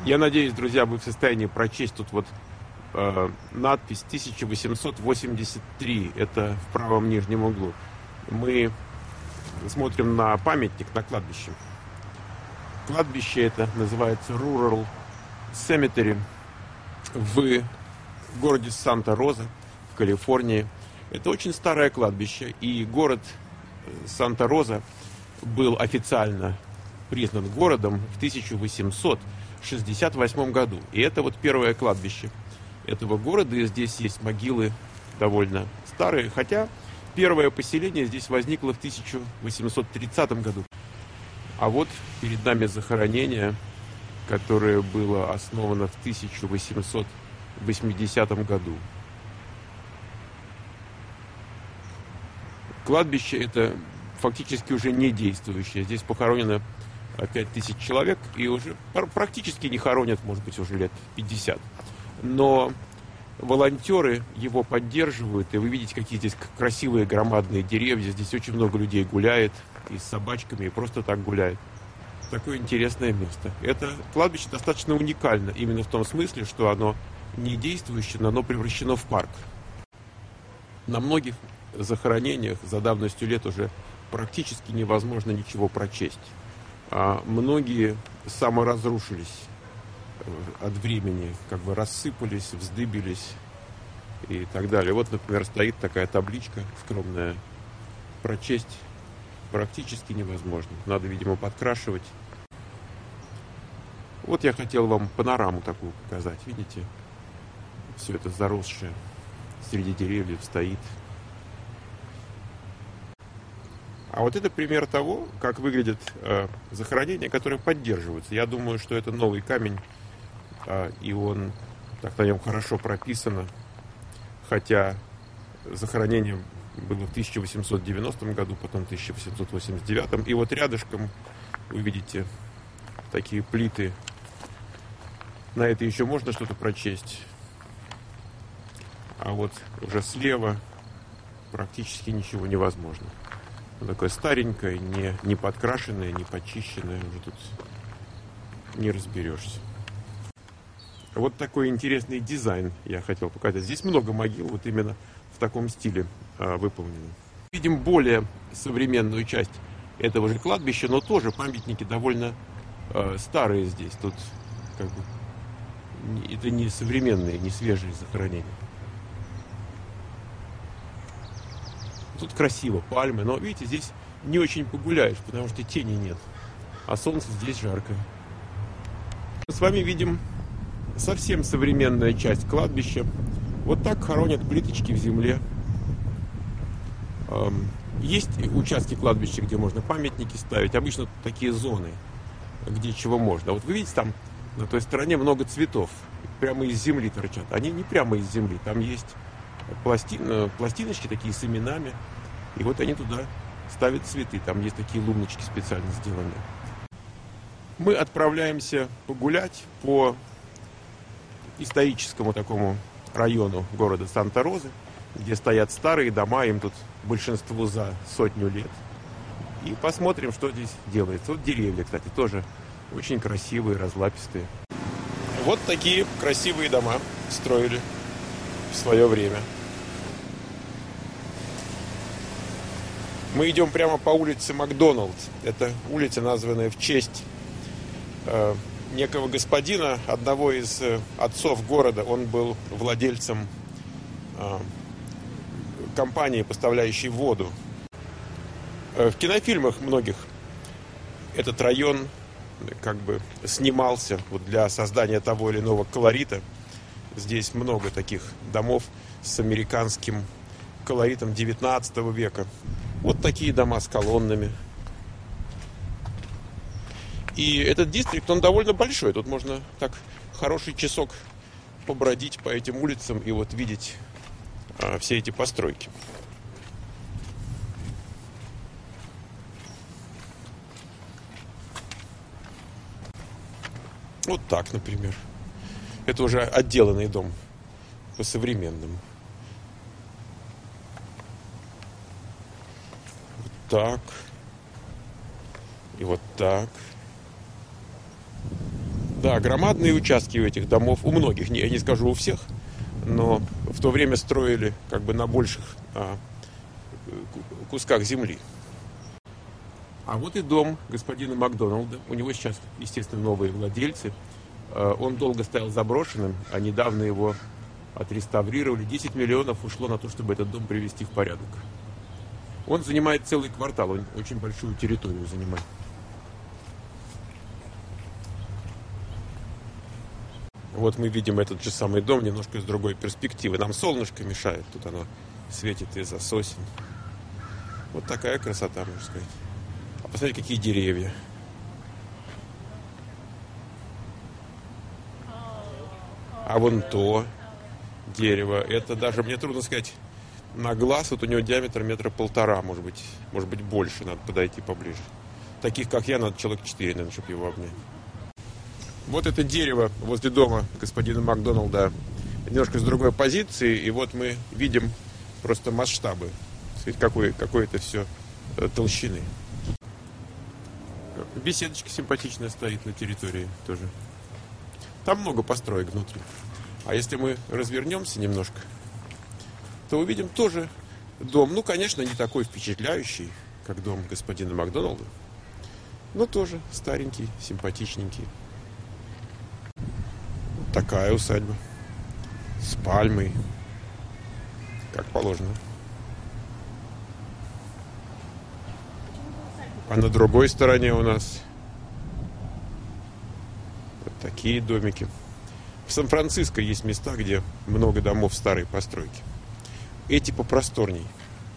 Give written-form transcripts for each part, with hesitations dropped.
Я надеюсь, друзья, вы в состоянии прочесть тут вот надпись 1883. Это в правом нижнем углу. Мы смотрим на памятник на кладбище. Кладбище это называется Rural Cemetery в городе Санта-Роза в Калифорнии. Это очень старое кладбище, и город Санта-Роза был официально признан городом в 1868 году. И это вот первое кладбище этого города, и здесь есть могилы довольно старые, хотя первое поселение здесь возникло в 1830 году. А вот перед нами захоронение, которое было основано в 1880 году. Кладбище это фактически уже не действующее. Здесь похоронено 5000 человек, и уже практически не хоронят, может быть, уже лет 50. Но волонтеры его поддерживают, и вы видите, какие здесь красивые громадные деревья. Здесь очень много людей гуляет, и с собачками, и просто так гуляет. Такое интересное место. Это кладбище достаточно уникально, именно в том смысле, что оно не действующее, но оно превращено в парк. На многих захоронениях за давностью лет уже практически невозможно ничего прочесть. А многие саморазрушились от времени, как бы рассыпались, вздыбились и так далее. Вот, например, стоит такая табличка скромная. Прочесть практически невозможно. Надо, видимо, подкрашивать. Вот я хотел вам панораму такую показать. Видите? Все это заросшее. Среди деревьев стоит. А вот это пример того, как выглядят захоронения, которые поддерживаются. Я думаю, что это новый камень, и он так на нем хорошо прописано. Хотя захоронение было в 1890 году, потом в 1889. И вот рядышком вы видите такие плиты. На это еще можно что-то прочесть. А вот уже слева практически ничего невозможно. Такое старенькое, не подкрашенное, не почищенное, уже тут не разберешься. Вот такой интересный дизайн я хотел показать. Здесь много могил, вот именно в таком стиле выполнено. Видим более современную часть этого же кладбища, но тоже памятники довольно старые здесь. Тут как бы это не современные, не свежие захоронения. Тут красиво, пальмы, но, видите, здесь не очень погуляешь, потому что тени нет. А солнце здесь жаркое. Мы с вами видим совсем современная часть кладбища. Вот так хоронят плиточки в земле. Есть участки кладбища, где можно памятники ставить. Обычно такие зоны, где чего можно. Вот вы видите, там на той стороне много цветов. Прямо из земли торчат. Они не прямо из земли. Там есть пластиночки такие с именами, и вот они туда ставят цветы. Там есть такие луночки специально сделанные. Мы отправляемся погулять по историческому такому району города Санта-Розы, где стоят старые дома, им тут большинству за 100 лет. И посмотрим, что здесь делается. Вот деревья, кстати, тоже очень красивые, разлапистые. Вот такие красивые дома строили в свое время. Мы идем прямо по улице Макдоналд. Это улица, названная в честь некого господина, одного из отцов города. Он был владельцем компании, поставляющей воду. В кинофильмах многих этот район как бы снимался вот для создания того или иного колорита. Здесь много таких домов с американским колоритом 19 века. Вот такие дома с колоннами. И этот дистрикт, он довольно большой. Тут можно так хороший часок побродить по этим улицам и вот видеть все эти постройки. Вот так, например. Это уже отделанный дом по-современному. Вот так. И вот так. Да, громадные участки у этих домов, у многих, я не скажу у всех, но в то время строили как бы на больших кусках земли. А вот и дом господина Макдоналда. У него сейчас, естественно, новые владельцы. Он долго стоял заброшенным, а недавно его отреставрировали. 10 миллионов ушло на то, чтобы этот дом привести в порядок. Он занимает целый квартал, он очень большую территорию занимает. Вот мы видим этот же самый дом немножко с другой перспективы. Нам солнышко мешает, тут оно светит из-за сосен. Вот такая красота, можно сказать. А посмотрите, какие деревья. А вон то дерево, это даже, мне трудно сказать, на глаз, вот у него диаметр 1,5 метра, может быть больше, надо подойти поближе. Таких, как я, надо человек 4, наверное, чтобы его обнять. Вот это дерево возле дома господина Макдоналда немножко с другой позиции, и вот мы видим просто масштабы, какой это все толщины. Беседочка симпатичная стоит на территории тоже. Там много построек внутри. А если мы развернемся немножко, то увидим тоже дом. Ну, конечно, не такой впечатляющий, как дом господина Макдоналда, но тоже старенький, симпатичненький. Такая усадьба. С пальмой. Как положено. А на другой стороне у нас вот такие домики. В Сан-Франциско есть места, где много домов старой постройки. Эти попросторней.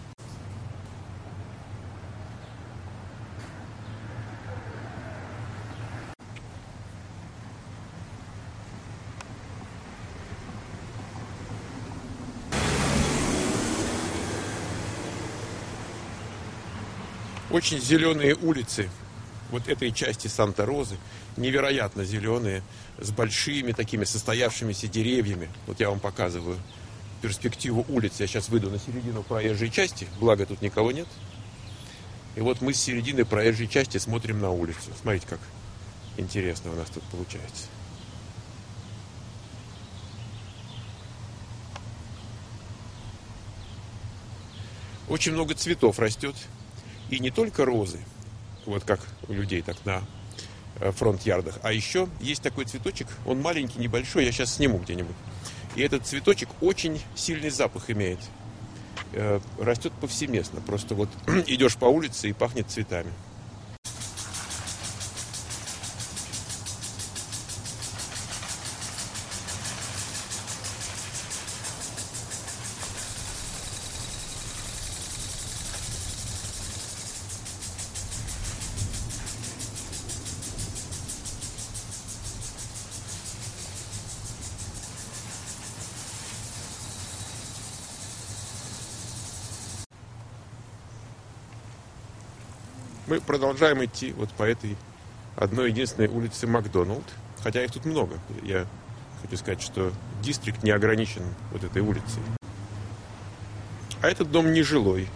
Очень зеленые улицы вот этой части Санта-Розы, невероятно зеленые, с большими такими состоявшимися деревьями. Вот я вам показываю перспективу улицы. Я сейчас выйду на середину проезжей части, благо тут никого нет. И вот мы с середины проезжей части смотрим на улицу. Смотрите, как интересно у нас тут получается. Очень много цветов растет. И не только розы, вот как у людей, так на фронт-ярдах, а еще есть такой цветочек, он маленький, небольшой, я сейчас сниму где-нибудь. И этот цветочек очень сильный запах имеет. Растет повсеместно, просто вот идешь по улице и пахнет цветами. Мы продолжаем идти вот по этой одной единственной улице Макдоналд. Хотя их тут много. Я хочу сказать, что дистрикт не ограничен вот этой улицей. А этот дом нежилой.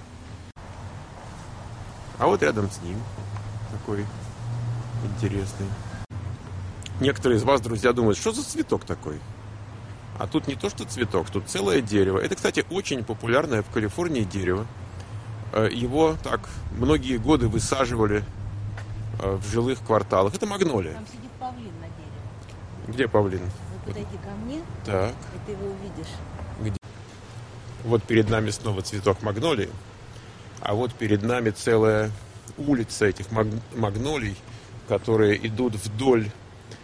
А вот рядом с ним такой интересный. Некоторые из вас, друзья, думают, что за цветок такой? А тут не то, что цветок, тут целое дерево. Это, кстати, очень популярное в Калифорнии дерево. Его так многие годы высаживали в жилых кварталах. Это магнолия. Там сидит павлин на дереве. Где павлин? Вот подойди ко мне, Так. и ты его увидишь. Где? Вот перед нами снова цветок магнолии. А вот перед нами целая улица этих магнолий, которые идут вдоль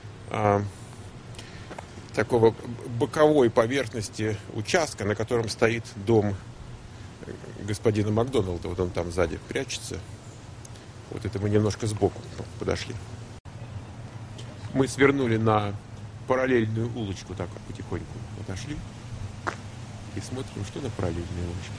такого боковой поверхности участка, на котором стоит дом господина Макдоналда. Вот он там сзади прячется. Вот это мы немножко сбоку подошли. Мы свернули на параллельную улочку, так потихоньку отошли. И смотрим, что на параллельной улочке.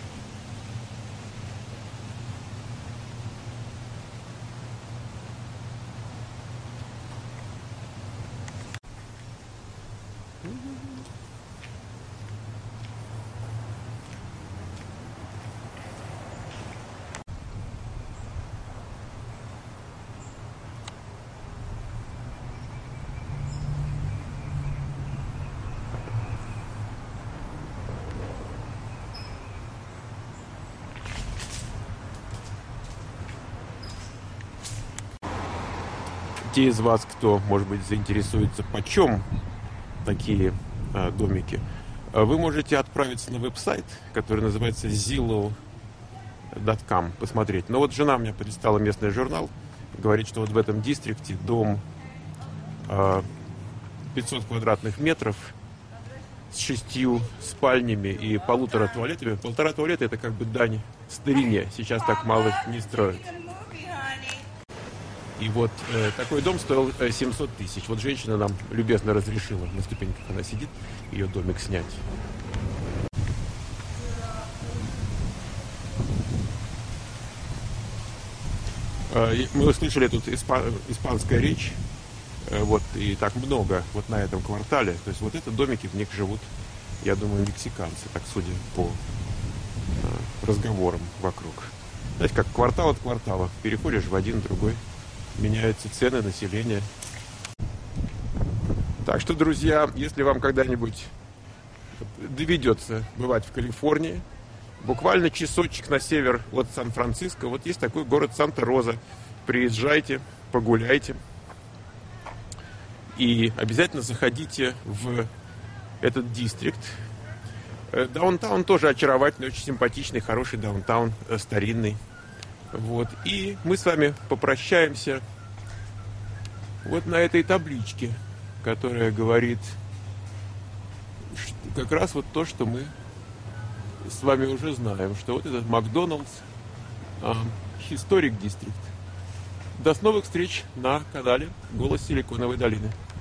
те из вас, кто, может быть, заинтересуется, почем такие домики, вы можете отправиться на веб-сайт, который называется Zillow.com, посмотреть. Но вот жена мне прислала местный журнал, говорит, что вот в этом дистрикте дом 500 квадратных метров с 6 спальнями и 1,5 туалетами. 1,5 туалета — это как бы дань старине. Сейчас так мало не строят. И вот такой дом стоил 700 тысяч. Вот женщина нам любезно разрешила, на ступеньках она сидит, ее домик снять. Мы услышали тут испанская речь. Вот, и так много вот на этом квартале. То есть вот это домики, в них живут, я думаю, мексиканцы, так судя по разговорам вокруг. Знаете, как квартал от квартала. Переходишь в один, другой. Меняются цены, население. Так что, друзья, если вам когда-нибудь доведется бывать в Калифорнии, буквально часочек на север от Сан-Франциско, вот есть такой город Санта-Роза. Приезжайте, погуляйте. И обязательно заходите в этот дистрикт. Даунтаун тоже очаровательный, очень симпатичный, хороший даунтаун, старинный. Вот. И мы с вами попрощаемся вот на этой табличке, которая говорит как раз вот то, что мы с вами уже знаем, что вот этот Макдоналдс, Historic District. До новых встреч на канале «Голос Силиконовой долины».